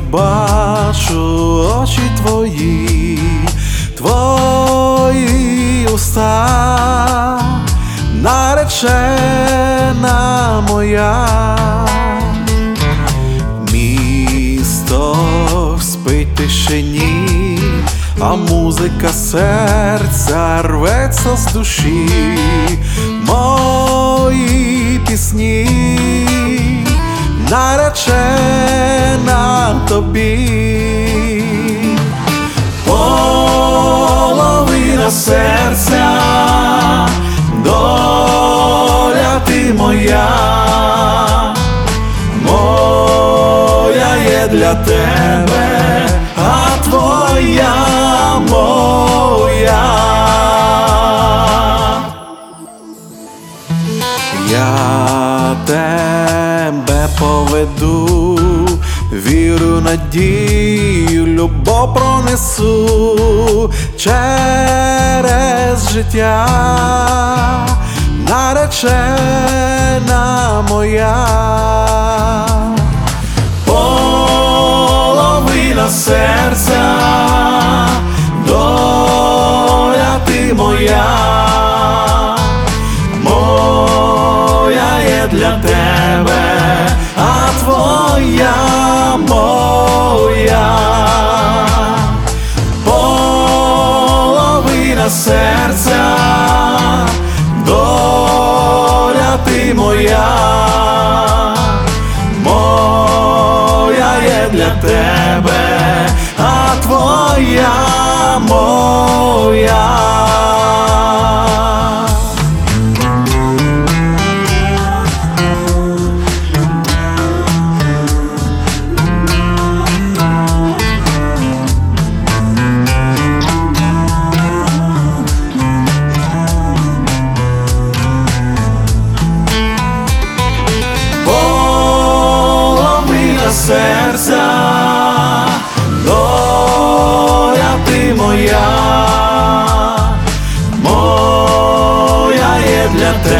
бачу очі твої, твої уста, наречена моя. Місто спить в тишині, а музика серця рветься з душі. Мої пісні наречена тобі. Половина серця, доля ти моя, моя є для тебе, а твоя моя. Я тебе поведу, віру, надію, любов пронесу через життя, наречена моя. Половина серця, доля ти моя, моя є для тебе, а твоя моя. Половина серця, доля ти моя, моя є для тебе, а твоя моя. Серця, доля ти моя, моя є для тебе.